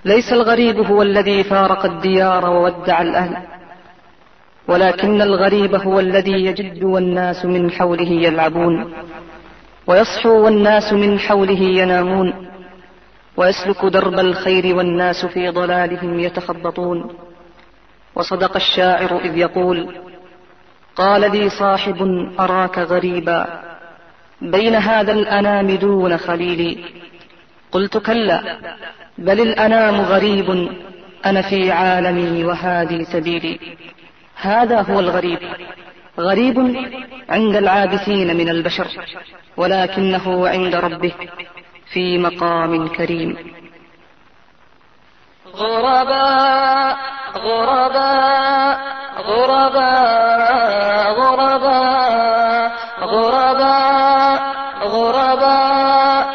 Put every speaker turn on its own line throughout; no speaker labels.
ليس الغريب هو الذي فارق الديار وودع الأهل، ولكن الغريب هو الذي يجد والناس من حوله يلعبون، ويصحو والناس من حوله ينامون، ويسلك درب الخير والناس في ضلالهم يتخبطون. وصدق الشاعر إذ يقول: قال لي صاحب أراك غريبا بين هذا الأنام دون خليلي. قلت: كلا، بل الأنام غريب، أنا في عالمي وهذه سبيلي. هذا هو الغريب، غريب عند العابثين من البشر، ولكنه عند ربه في مقام كريم.
غرباء غرباء غرباء غرباء غرباء غرباء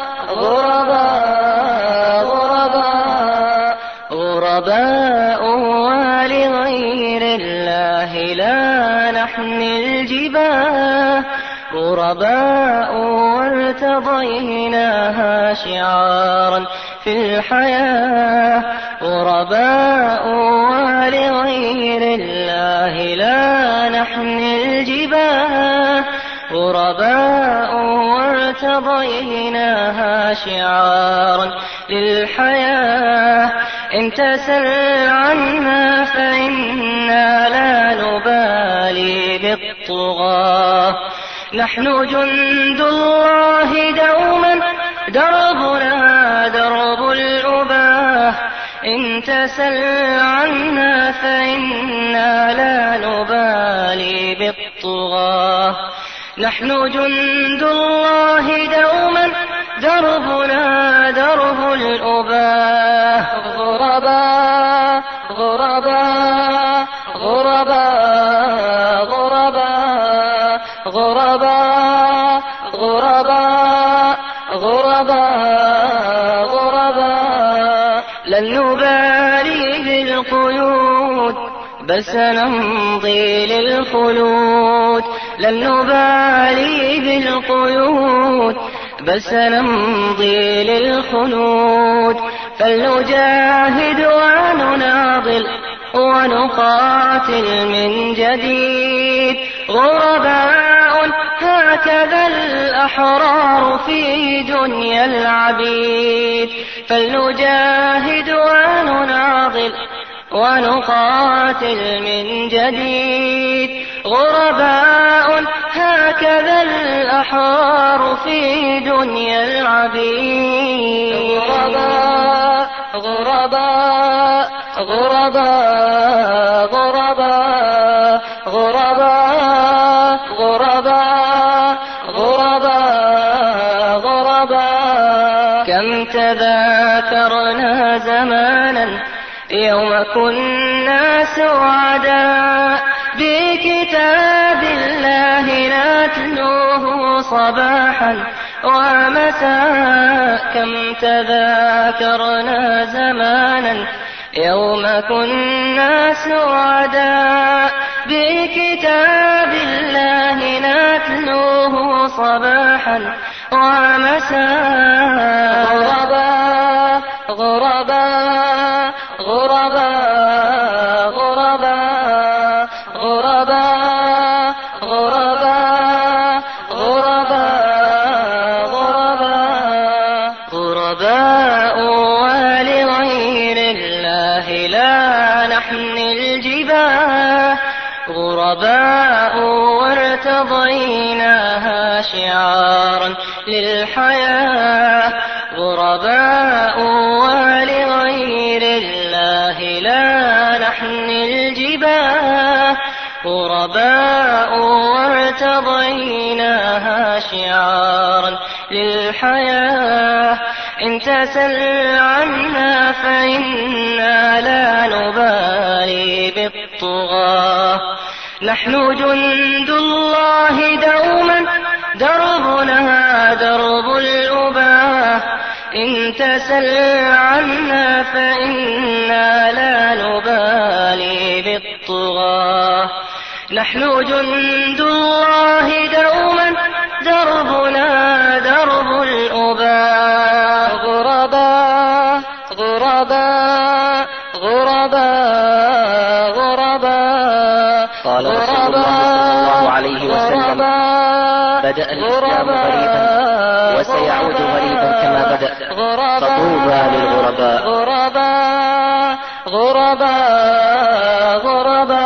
غرباء غرباء غرباء ولغير الله لا نحمي الجباه، غرباء وارتضيناها شعارا في الحياة، غرباء ولغير الله لا نحمي الجباه، غرباء وارتضيناها شعارا للحياة. إن تسل عنا فإنا لا نبالي بالطغاة، نحن جند الله دوما دربنا درب الأباه. إن تسل عنا فإنا لا نبالي بالطغاة، نحن جند الله دوما دربنا درب الأباه. غرباء غرباء غرباء غرباء غرباء غرباء غرباء غرباء لن نبالي بالقيود بل سنمضي للخلود، لن نبالي بالقيود بل سنمضي للخلود. فلنجاهد ونناضل ونقاتل من جديد، غرباء هكذا الأحرار في دنيا العبيد. فلنجاهد ونناضل ونقاتل من جديد، غرباء هكذا الأحرار في دنيا العبيد. غرباء غرباء غرباء غرباء غرباء غرباء غرباء كم تذاكرنا زمانا يوم كنا سعداء بكتاب الله نتلوه صباحا ومساء. كم تذاكرنا زمانا يوم كنا سعداء بكتاب الله نتلوه صباحا ومساء. غرباء غرباء غرباء غرباء غرباء غرباء غرباء غرباء غرباء ولغير الله لا نحمي الجباه، غرباء وارتضيناها شعارا للحياة، غرباء ولغير الله لا نحمي الجباه، غرباء وارتضيناها شعارا للحياة. إن تسل عنا فإنا لا نبالي بالطغاة، نحن جند الله دوما دربنا درب الأباه. إن تسل عنا فإنا لا نبالي بالطغاة، نحن جند الله دوما دربنا درب الأباه. غرباء غرباء غرباء غرباء غرباء.
قال رسول الله صلى الله عليه وسلم: بدأ الإسلام غريبا وسيعود غريبا كما بدأ، فطوبى للغرباء.
غرباء غرباء غرباء